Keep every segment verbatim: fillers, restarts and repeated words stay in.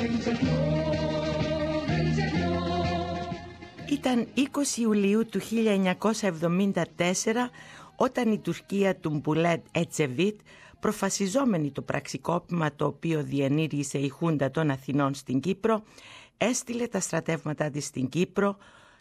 Ήταν είκοσι Ιουλίου του χίλια εννιακόσια εβδομήντα τέσσερα όταν η Τουρκία του Μπουλέντ Ετσεβίτ, προφασιζόμενη το πραξικόπημα το οποίο διενήργησε η Χούντα των Αθηνών στην Κύπρο, έστειλε τα στρατεύματά της στην Κύπρο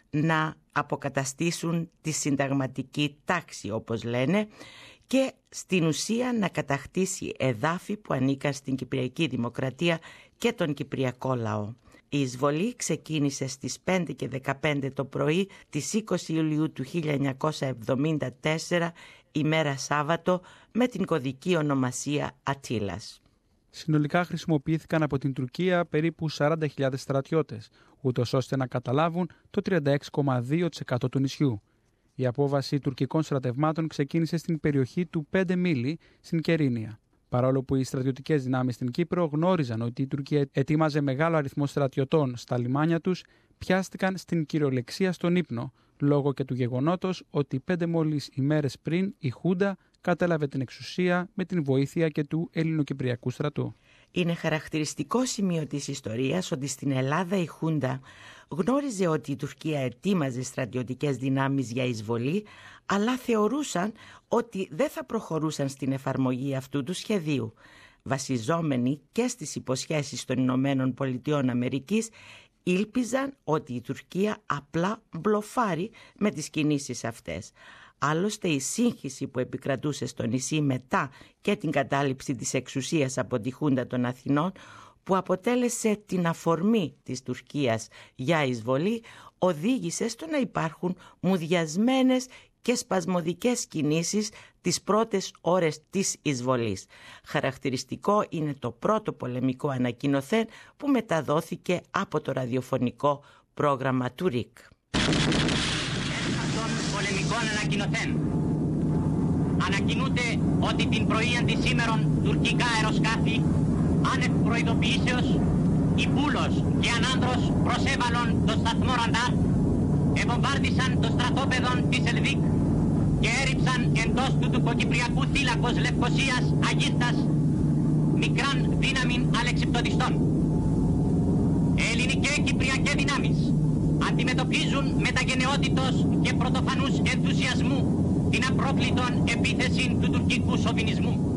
να αποκαταστήσουν τη συνταγματική τάξη, όπως λένε, και στην ουσία να κατακτήσει εδάφη που ανήκαν στην Κυπριακή Δημοκρατία και τον Κυπριακό λαό. Η εισβολή ξεκίνησε στις πέντε και δεκαπέντε το πρωί της είκοσι Ιουλίου του χίλια εννιακόσια εβδομήντα τέσσερα, ημέρα Σάββατο, με την κωδική ονομασία Αττήλας. Συνολικά χρησιμοποιήθηκαν από την Τουρκία περίπου σαράντα χιλιάδες στρατιώτες, ούτως ώστε να καταλάβουν το τριάντα έξι κόμμα δύο τοις εκατό του νησιού. Η απόβαση τουρκικών στρατευμάτων ξεκίνησε στην περιοχή του Πέντε Μίλι, στην Κερίνια. Παρόλο που οι στρατιωτικές δυνάμεις στην Κύπρο γνώριζαν ότι η Τουρκία ετοίμαζε μεγάλο αριθμό στρατιωτών στα λιμάνια τους, πιάστηκαν στην κυριολεξία στον ύπνο, λόγω και του γεγονότος ότι πέντε μόλις ημέρες πριν η Χούντα κατέλαβε την εξουσία με την βοήθεια και του Ελληνοκυπριακού στρατού. Είναι χαρακτηριστικό σημείο της ιστορίας ότι στην Ελλάδα η Χούντα γνώριζε ότι η Τουρκία ετοίμαζε στρατιωτικές δυνάμεις για εισβολή, αλλά θεωρούσαν ότι δεν θα προχωρούσαν στην εφαρμογή αυτού του σχεδίου. Βασιζόμενοι και στις υποσχέσεις των Ηνωμένων Πολιτειών Αμερικής, ήλπιζαν ότι η Τουρκία απλά μπλοφάρει με τις κινήσεις αυτές. Άλλωστε η σύγχυση που επικρατούσε στο νησί μετά και την κατάληψη της εξουσίας από τη Χούντα των Αθηνών, που αποτέλεσε την αφορμή της Τουρκίας για εισβολή, οδήγησε στο να υπάρχουν μουδιασμένες και σπασμωδικές κινήσεις τις πρώτες ώρες της εισβολής. Χαρακτηριστικό είναι το πρώτο πολεμικό ανακοινωθέν που μεταδόθηκε από το ραδιοφωνικό πρόγραμμα του ΡΙΚ. Πολεμικών ανακοινωθέν. Ανακοινούται ότι την πρωία της σήμερον τουρκικά αεροσκάφη άνευ προειδοποιήσεως η Πούλος και Ανάνδρος προσέβαλον το σταθμό Ραντάρ, ευομβάρδισαν το στρατόπεδο της Ελβίκ και έριψαν εντός του τουρκοκυπριακού θύλακος Λευκωσίας Αγίστας μικράν δύναμην αλεξιπτοδιστών. Ελληνικές κυπριακές δυνάμεις αντιμετωπίζουν με τα γενναιότητος και πρωτοφανούς ενθουσιασμού την απρόκλητον επίθεση του τουρκικού σοβινισμού.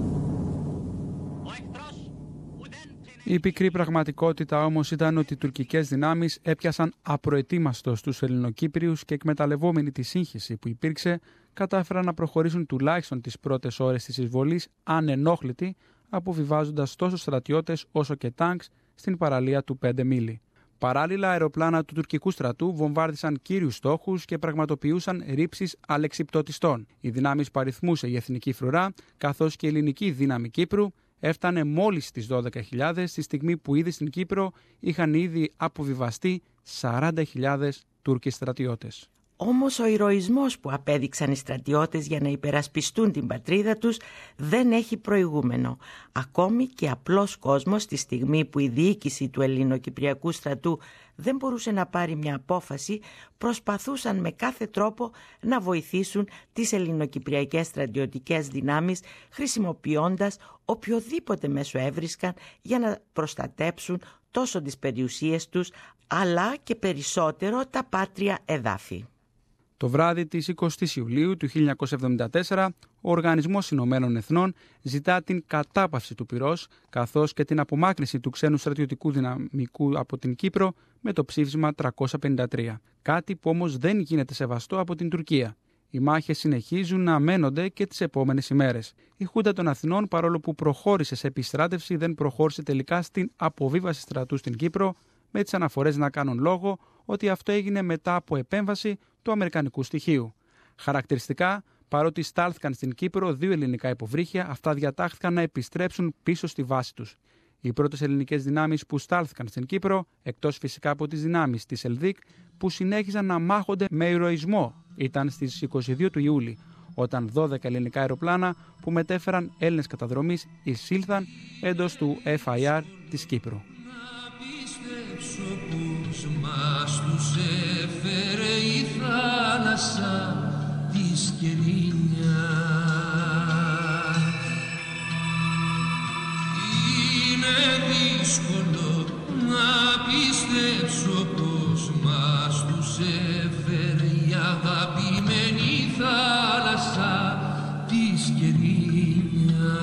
Η πικρή πραγματικότητα όμως ήταν ότι οι τουρκικές δυνάμεις έπιασαν απροετοίμαστος τους Ελληνοκύπριους και εκμεταλλευόμενοι τη σύγχυση που υπήρξε, κατάφεραν να προχωρήσουν τουλάχιστον τις πρώτες ώρες της εισβολής ανενόχλητοι, αποβιβάζοντας τόσο στρατιώτες όσο και τάγκς στην παραλία του Πέντε Μίλι. Παράλληλα, αεροπλάνα του τουρκικού στρατού βομβάρδισαν κύριους στόχους και πραγματοποιούσαν ρήψεις αλεξιπτωτιστών. Οι δυνάμεις που αριθμούσε η Εθνική Φρουρά, καθώς και η ελληνική δύναμη Κύπρου, έφτανε μόλις στις δώδεκα χιλιάδες, στη στιγμή που ήδη στην Κύπρο είχαν ήδη αποβιβαστεί σαράντα χιλιάδες Τούρκοι στρατιώτες. Όμως ο ηρωισμός που απέδειξαν οι στρατιώτες για να υπερασπιστούν την πατρίδα τους δεν έχει προηγούμενο. Ακόμη και απλός κόσμος, στη στιγμή που η διοίκηση του Ελληνοκυπριακού στρατού δεν μπορούσε να πάρει μια απόφαση, προσπαθούσαν με κάθε τρόπο να βοηθήσουν τις ελληνοκυπριακές στρατιωτικές δυνάμεις, χρησιμοποιώντας οποιοδήποτε μέσο έβρισκαν για να προστατέψουν τόσο τις περιουσίες τους, αλλά και περισσότερο τα πάτρια εδάφη. Το βράδυ της εικοστής Ιουλίου του χίλια εννιακόσια εβδομήντα τέσσερα, ο Οργανισμός Ηνωμένων Εθνών ζητά την κατάπαυση του πυρός, καθώς και την απομάκρυνση του ξένου στρατιωτικού δυναμικού από την Κύπρο με το ψήφισμα τριακόσια πενήντα τρία. Κάτι που όμως δεν γίνεται σεβαστό από την Τουρκία. Οι μάχες συνεχίζουν να αμένονται και τις επόμενες ημέρες. Η Χούντα των Αθηνών, παρόλο που προχώρησε σε επιστράτευση, δεν προχώρησε τελικά στην αποβίβαση στρατού στην Κύπρο, με τις αναφορές να κάνουν λόγο ότι αυτό έγινε μετά από επέμβαση του αμερικανικού στοιχείου. Χαρακτηριστικά, παρότι στάλθηκαν στην Κύπρο δύο ελληνικά υποβρύχια, αυτά διατάχθηκαν να επιστρέψουν πίσω στη βάση τους. Οι πρώτες ελληνικές δυνάμεις που στάλθηκαν στην Κύπρο, εκτός φυσικά από τις δυνάμεις της Ελδίκ, που συνέχιζαν να μάχονται με ηρωισμό, ήταν στις είκοσι δύο του Ιούλη, όταν δώδεκα ελληνικά αεροπλάνα που μετέφεραν Έλληνες καταδρομής εισήλθαν εντός του εφ άι αρ της Κύπρου. Μας τους έφερε η θάλασσα της Κερίνια. Είναι δύσκολο να πιστέψω πως μας τους έφερε η αγαπημένη θάλασσα της Κερίνιας.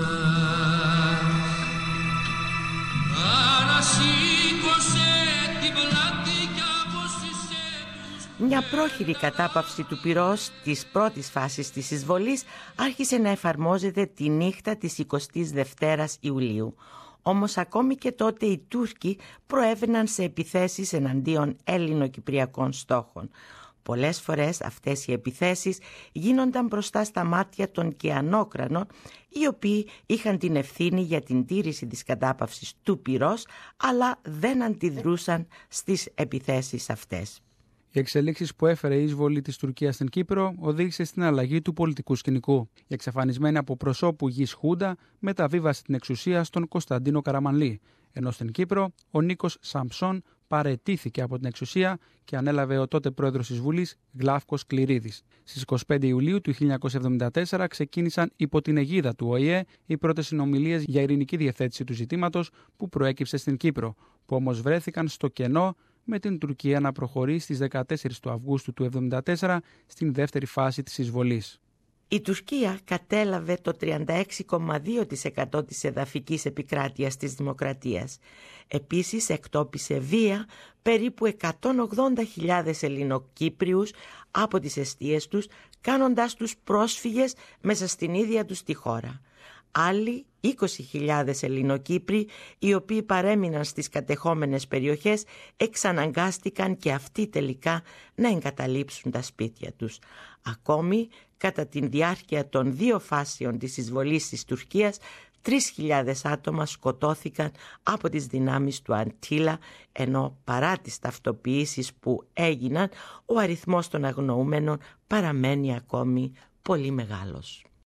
Ανασήκωσε την πλάτη κι απόστησε τους... Μια πρόχειρη κατάπαυση του πυρός της πρώτης φάσης της εισβολής άρχισε να εφαρμόζεται τη νύχτα της εικοστής δευτέρας Ιουλίου. Όμως ακόμη και τότε οι Τούρκοι προέβαιναν σε επιθέσεις εναντίον Έλληνο-Κυπριακών στόχων. Πολλές φορές αυτές οι επιθέσεις γίνονταν μπροστά στα μάτια των κεανόκρανων, οι οποίοι είχαν την ευθύνη για την τήρηση της κατάπαυσης του πυρός, αλλά δεν αντιδρούσαν στις επιθέσεις αυτές. Οι εξελίξεις που έφερε η εισβολή της Τουρκίας στην Κύπρο οδήγησε στην αλλαγή του πολιτικού σκηνικού. Η εξαφανισμένη από προσώπου γης Χούντα μεταβίβασε την εξουσία στον Κωνσταντίνο Καραμανλή, ενώ στην Κύπρο ο Νίκος Σαμψόν παραιτήθηκε από την εξουσία και ανέλαβε ο τότε πρόεδρος της Βουλής Γλάφκος Κληρίδης. Στις εικοστή πέμπτη Ιουλίου του χίλια εννιακόσια εβδομήντα τέσσερα ξεκίνησαν υπό την αιγίδα του Ο Η Ε οι πρώτες συνομιλίες για ειρηνική διευθέτηση του ζητήματος που προέκυψε στην Κύπρο, που όμως βρέθηκαν στο κενό με την Τουρκία να προχωρεί στις δεκατέσσερις του Αυγούστου του χίλια εννιακόσια εβδομήντα τέσσερα στην δεύτερη φάση της εισβολής. Η Τουρκία κατέλαβε το τριάντα έξι κόμμα δύο τοις εκατό της εδαφικής επικράτειας της Δημοκρατίας. Επίσης εκτόπισε βία περίπου εκατόν ογδόντα χιλιάδες Ελληνοκύπριους από τις εστίες τους, κάνοντάς τους πρόσφυγες μέσα στην ίδια τους τη χώρα. Άλλοι είκοσι χιλιάδες Ελληνοκύπροι, οι οποίοι παρέμειναν στις κατεχόμενες περιοχές, εξαναγκάστηκαν και αυτοί τελικά να εγκαταλείψουν τα σπίτια τους. Ακόμη, κατά τη διάρκεια των δύο φάσεων της εισβολής της Τουρκίας, τρεις χιλιάδες άτομα σκοτώθηκαν από τις δυνάμεις του Αντίλα, ενώ παρά τις ταυτοποιήσεις που έγιναν, ο αριθμός των αγνοούμενων παραμένει ακόμη πολύ μεγάλος.